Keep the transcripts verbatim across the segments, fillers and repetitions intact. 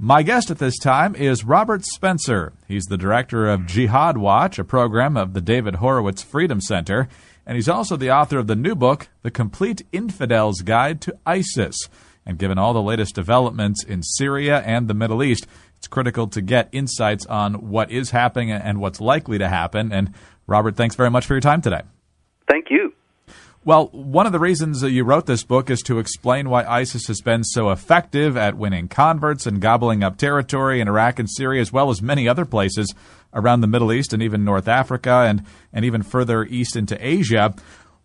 My guest at this time is Robert Spencer. He's the director of Jihad Watch, a program of the David Horowitz Freedom Center, and he's also the author of the new book, The Complete Infidel's Guide to ISIS. And given all the latest developments in Syria and the Middle East, it's critical to get insights on what is happening and what's likely to happen. And Robert, thanks very much for your time today. Thank you. Well, one of the reasons that you wrote this book is to explain why ISIS has been so effective at winning converts and gobbling up territory in Iraq and Syria, as well as many other places around the Middle East and even North Africa and, and even further east into Asia.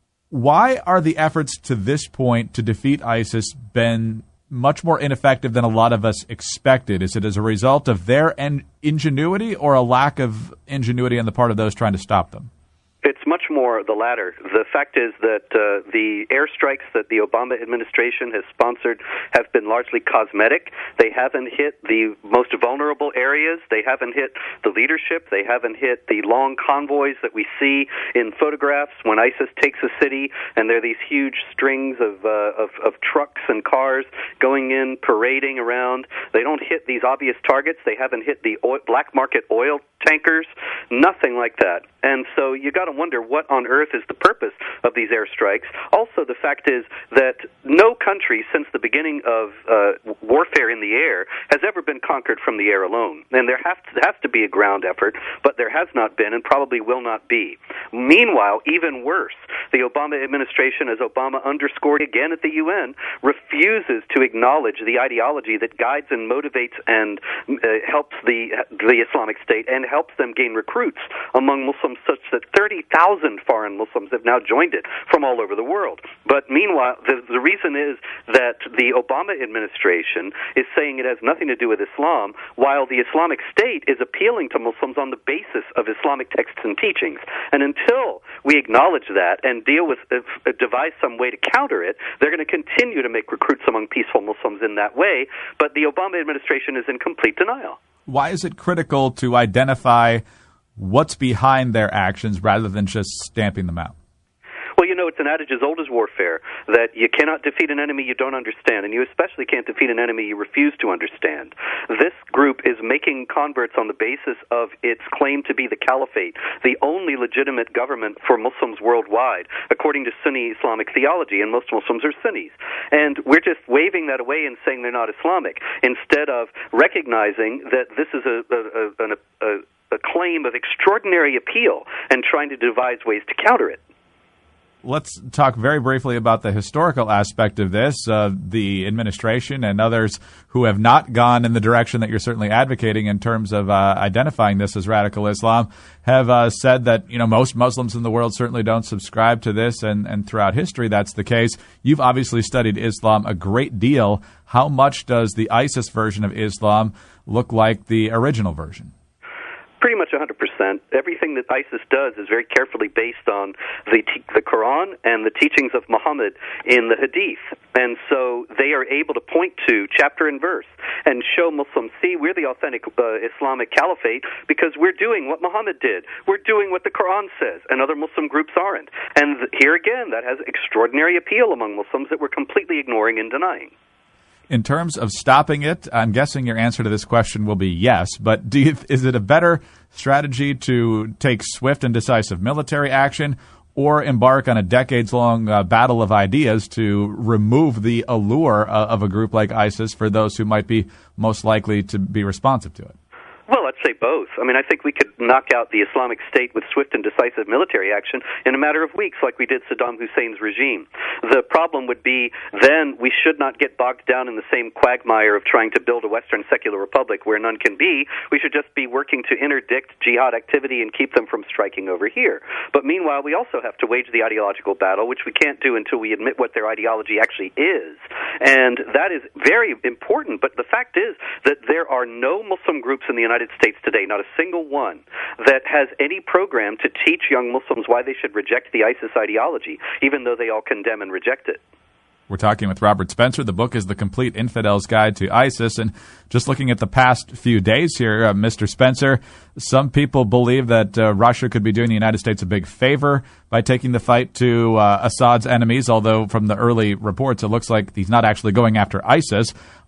Why are the efforts to this point to defeat ISIS been much more ineffective than a lot of us expected? Is it as a result of their en- ingenuity or a lack of ingenuity on the part of those trying to stop them? It's much more the latter. The fact is that uh, the airstrikes that the Obama administration has sponsored have been largely cosmetic. They haven't hit the most vulnerable areas. They haven't hit the leadership. They haven't hit the long convoys that we see in photographs when ISIS takes a city, and there are these huge strings of, uh, of, of trucks and cars going in, parading around. They don't hit these obvious targets. They haven't hit the oil, black market oil tankers, nothing like that. And so you got to wonder what on earth is the purpose of these airstrikes. Also, the fact is that no country since the beginning of uh, warfare in the air has ever been conquered from the air alone. And there has to, has to be a ground effort, but there has not been and probably will not be. Meanwhile, even worse, the Obama administration, as Obama underscored again at the U N, refuses to acknowledge the ideology that guides and motivates and uh, helps the, the Islamic State and helps them gain recruits among Muslims, such that thirty thousand foreign Muslims have now joined it from all over the world. But meanwhile, the, the reason is that the Obama administration is saying it has nothing to do with Islam, while the Islamic State is appealing to Muslims on the basis of Islamic texts and teachings. And until we acknowledge that and deal with, uh, devise some way to counter it, they're going to continue to make recruits among peaceful Muslims in that way. But the Obama administration is in complete denial. Why is it critical to identify what's behind their actions rather than just stamping them out? Well, you know, it's an adage as old as warfare, that you cannot defeat an enemy you don't understand, and you especially can't defeat an enemy you refuse to understand. This group is making converts on the basis of its claim to be the caliphate, the only legitimate government for Muslims worldwide, according to Sunni Islamic theology, and most Muslims are Sunnis. And we're just waving that away and saying they're not Islamic, instead of recognizing that this is a, a, a, a, a claim of extraordinary appeal and trying to devise ways to counter it. Let's talk very briefly about the historical aspect of this. Uh, the administration and others who have not gone in the direction that you're certainly advocating in terms of uh, identifying this as radical Islam have uh, said that, you know, most Muslims in the world certainly don't subscribe to this, and, and throughout history that's the case. You've obviously studied Islam a great deal. How much does the ISIS version of Islam look like the original version? Pretty much one hundred percent. Everything that ISIS does is very carefully based on the te- the Quran and the teachings of Muhammad in the Hadith. And so they are able to point to chapter and verse and show Muslims, see, we're the authentic uh, Islamic caliphate because we're doing what Muhammad did. We're doing what the Quran says, and other Muslim groups aren't. And th- here again, that has extraordinary appeal among Muslims that we're completely ignoring and denying. In terms of stopping it, I'm guessing your answer to this question will be yes, but do you, is it a better strategy to take swift and decisive military action or embark on a decades-long uh, battle of ideas to remove the allure uh, of a group like ISIS for those who might be most likely to be responsive to it? Well, I'd say both. I mean, I think we could knock out the Islamic State with swift and decisive military action in a matter of weeks, like we did Saddam Hussein's regime. The problem would be then we should not get bogged down in the same quagmire of trying to build a Western secular republic where none can be. We should just be working to interdict jihad activity and keep them from striking over here. But meanwhile, we also have to wage the ideological battle, which we can't do until we admit what their ideology actually is. And that is very important. But the fact is that there are no Muslim groups in the United States today, not a single one, that has any program to teach young Muslims why they should reject the ISIS ideology, even though they all condemn and reject it. We're talking with Robert Spencer. The book is The Complete Infidel's Guide to ISIS. And just looking at the past few days here, uh, Mister Spencer, some people believe that uh, Russia could be doing the United States a big favor by taking the fight to uh, Assad's enemies, although from the early reports it looks like he's not actually going after ISIS.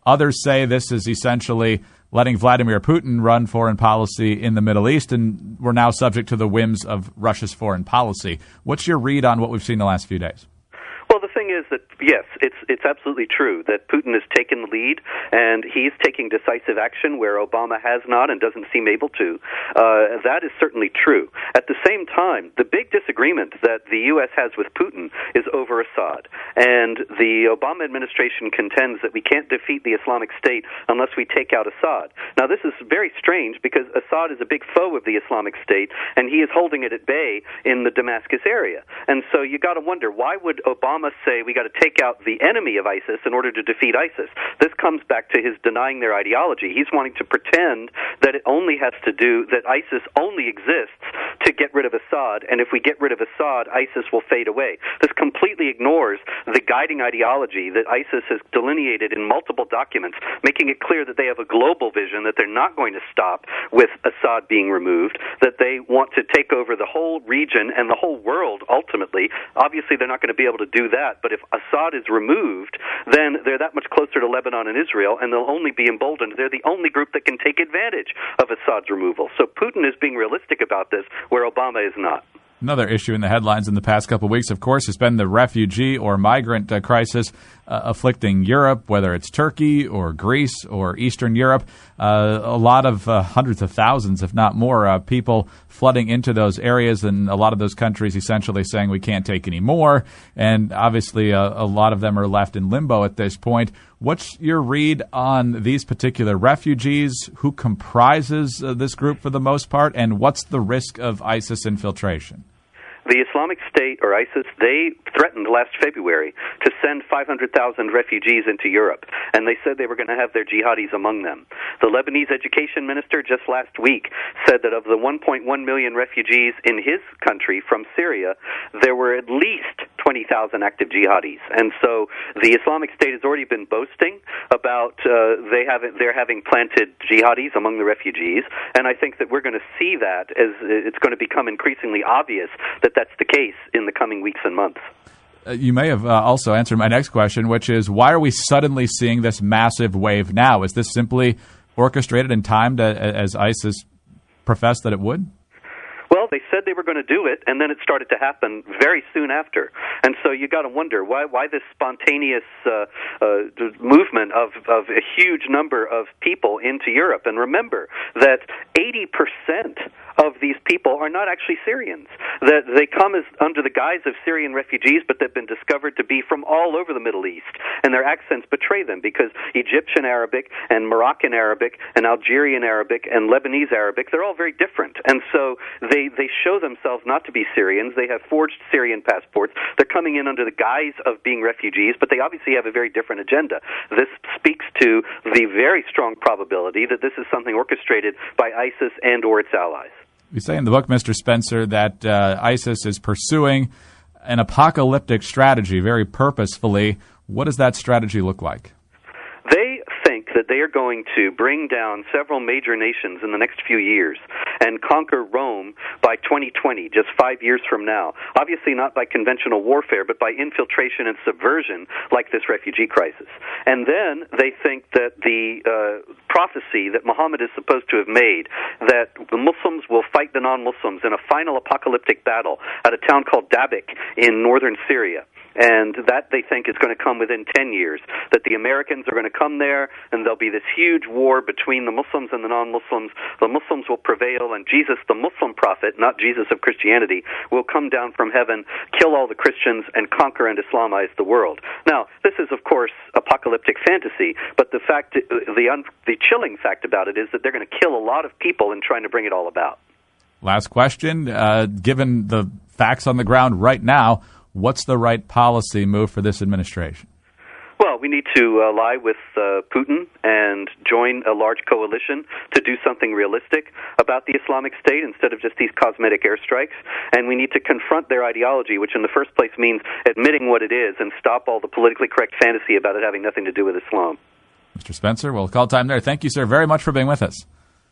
Others say this is essentially letting Vladimir Putin run foreign policy in the Middle East, and we're now subject to the whims of Russia's foreign policy. What's your read on what we've seen the last few days? Well, the thing is that, yes, it's it's absolutely true that Putin has taken the lead, and he's taking decisive action where Obama has not and doesn't seem able to. Uh, that is certainly true. At the same time, the big disagreement that the U S has with Putin is over Assad, and the Obama administration contends that we can't defeat the Islamic State unless we take out Assad. Now, this is very strange because Assad is a big foe of the Islamic State, and he is holding it at bay in the Damascus area. And so you got to wonder, why would Obama say we got to take out the enemy of ISIS in order to defeat ISIS? This comes back to his denying their ideology. He's wanting to pretend that it only has to do, that ISIS only exists to get rid of Assad, and if we get rid of Assad, ISIS will fade away. This completely ignores the guiding ideology that ISIS has delineated in multiple documents, making it clear that they have a global vision, that they're not going to stop with Assad being removed, that they want to take over the whole region and the whole world ultimately. Obviously, they're not going to be able to do that, but if Assad is removed, then they're that much closer to Lebanon and Israel, and they'll only be emboldened. They're the only group that can take advantage of Assad's removal. So Putin is being realistic about this, where Obama is not. Another issue in the headlines in the past couple of weeks, of course, has been the refugee or migrant uh, crisis uh, afflicting Europe, whether it's Turkey or Greece or Eastern Europe. Uh, a lot of uh, hundreds of thousands, if not more, uh, people flooding into those areas, and a lot of those countries essentially saying we can't take any more. And obviously, uh, a lot of them are left in limbo at this point. What's your read on these particular refugees? Who comprises uh, this group for the most part? And what's the risk of ISIS infiltration? The Islamic State, or ISIS, they threatened last February to send five hundred thousand refugees into Europe, and they said they were going to have their jihadis among them. The Lebanese education minister just last week said that of the one point one million refugees in his country from Syria, there were at least twenty thousand active jihadis. And so the Islamic State has already been boasting about uh, they have they're having planted jihadis among the refugees, and I think that we're going to see that as it's going to become increasingly obvious that that's the case in the coming weeks and months. Uh, you may have uh, also answered my next question, which is, why are we suddenly seeing this massive wave now? Is this simply orchestrated and timed uh, as ISIS professed that it would? Well, they said they were going to do it, and then it started to happen very soon after. And so you got to wonder why why this spontaneous uh, uh, movement of, of a huge number of people into Europe. And remember that eighty percent of these people are not actually Syrians. That they come as under the guise of Syrian refugees, but they've been discovered to be from all over the Middle East, and their accents betray them because Egyptian Arabic and Moroccan Arabic and Algerian Arabic and Lebanese Arabic, they're all very different. And so they They show themselves not to be Syrians. They have forged Syrian passports. They're coming in under the guise of being refugees, but they obviously have a very different agenda. This speaks to the very strong probability that this is something orchestrated by ISIS and or its allies. You say in the book, Mister Spencer, that uh, ISIS is pursuing an apocalyptic strategy very purposefully. What does that strategy look like? They think that they are going to bring down several major nations in the next few years and conquer Rome by twenty twenty, just five years from now. Obviously not by conventional warfare, but by infiltration and subversion like this refugee crisis. And then they think that the uh, prophecy that Muhammad is supposed to have made, that the Muslims will fight the non-Muslims in a final apocalyptic battle at a town called Dabiq in northern Syria, and that they think is going to come within ten years, that the Americans are going to come there and there'll be this huge war between the Muslims and the non-Muslims. The Muslims will prevail, and Jesus, the Muslim prophet, not Jesus of Christianity, will come down from heaven, kill all the Christians, and conquer and Islamize the world. Now, this is, of course, apocalyptic fantasy, but the fact, the, un, the chilling fact about it is that they're going to kill a lot of people in trying to bring it all about. Last question. Uh, given the facts on the ground right now, what's the right policy move for this administration? Well, we need to ally with uh, Putin and join a large coalition to do something realistic about the Islamic State instead of just these cosmetic airstrikes. And we need to confront their ideology, which in the first place means admitting what it is and stop all the politically correct fantasy about it having nothing to do with Islam. Mister Spencer, we'll call time there. Thank you, sir, very much for being with us. A pleasure.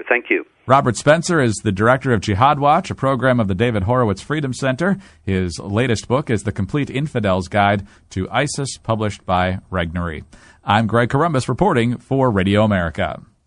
Thank you. Robert Spencer is the director of Jihad Watch, a program of the David Horowitz Freedom Center. His latest book is The Complete Infidel's Guide to ISIS, published by Regnery. I'm Greg Corombos reporting for Radio America.